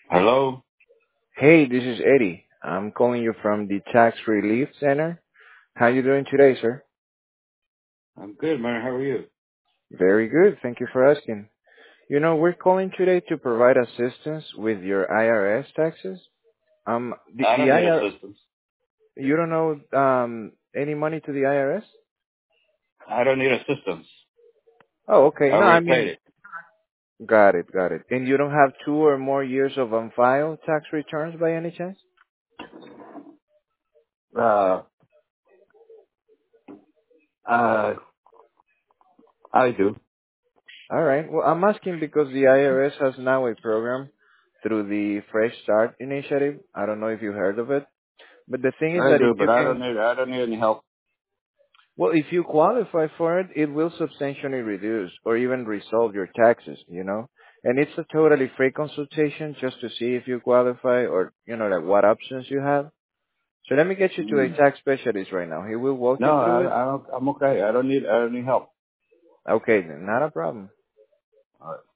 Hello. Hey, this is Eddie. I'm calling you from the Tax Relief Center. How you doing today, sir? I'm good, man. How are you? Very good. Thank you for asking. We're calling today to provide assistance with your IRS taxes. The, I the don't need IR, assistance. you don't know any money to the IRS? I don't need assistance. Oh, I okay. No, I already paid mean, it. got it. And you don't have 2 or more years of unfiled tax returns by any chance? Uh, uh, I do. All right. Well, I'm asking because the IRS has now a program through the Fresh Start initiative. I don't know if you heard of it. But the thing is I that if do, but you can, I don't need any help. well, if you qualify for it, it will substantially reduce or even resolve your taxes. And it's a totally free consultation just to see if you qualify or, like what options you have. So let me get you to a Mm. tax specialist right now. He will walk No, you through it. I don't. I'm okay. I don't need. I don't need help. Okay, then, not a problem. All right.